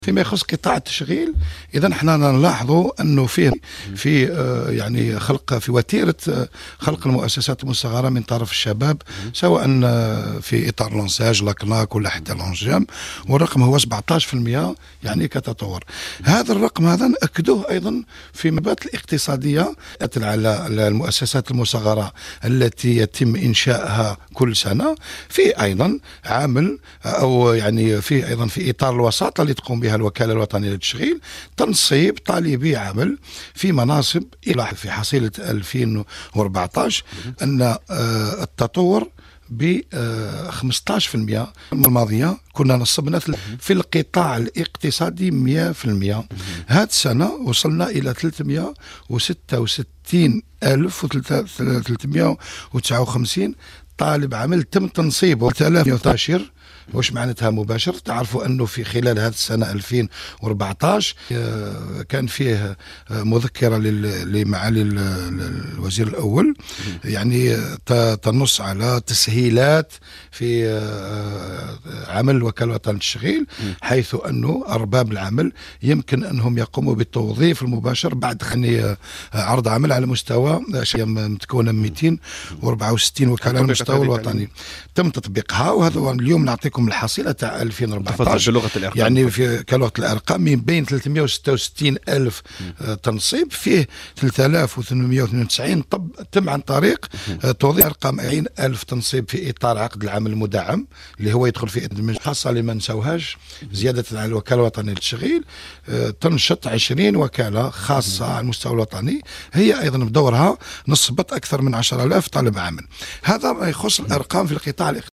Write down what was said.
فيما يخص قطاع التشغيل، إذا احنا نلاحظوا أنه في يعني خلق في وتيرة خلق المؤسسات المصغرة من طرف الشباب، سواء في إطار لونساج لاكناك ولا حتى لونجام، والرقم هو 17% يعني كتطور. هذا الرقم هذا نأكدوه أيضا في مبات الاقتصادية على المؤسسات المصغرة التي يتم إنشائها كل سنة، في أيضا عامل أو يعني في أيضا في إطار الوساطة اللي تقوم بها الوكالة الوطنية للتشغيل تنصيب طالبي عمل في مناصب. إلى في حصيلة 2014 أن التطور ب 15% الماضية كنا نصبنا في القطاع الاقتصادي 100%. هذه السنة وصلنا إلى 366,359 طالب عمل تم تنصيبه. 313 واش معناتها مباشر؟ تعرفوا أنه في خلال هذه السنة 2014 كان فيه مذكرة لمعالي الوزير الأول، يعني تنص على تسهيلات في عمل الوكالة الوطنية للتشغيل، حيث أنه أرباب العمل يمكن أنهم يقوموا بالتوظيف المباشر بعد عرض عمل على مستوى متكونة 264 وكالة على المستوى الوطني تم تطبيقها. وهذا اليوم نعطيكم الحصيلة تاع 2014 يعني في كلغة الأرقام من بين 366 ألف تنصيب فيه 3892 تم عن طريق توظيف أرقام 40 ألف تنصيب في إطار عقد العمل المدعم اللي هو يدخل في خاصة لما نسوهاش زيادة على الوكالة الوطنية للتشغيل. تنشط 20 وكالة خاصة على المستوى الوطني، هي أيضا بدورها نصبت أكثر من 10,000 طالب عمل. هذا ما يخص الأرقام في القطاع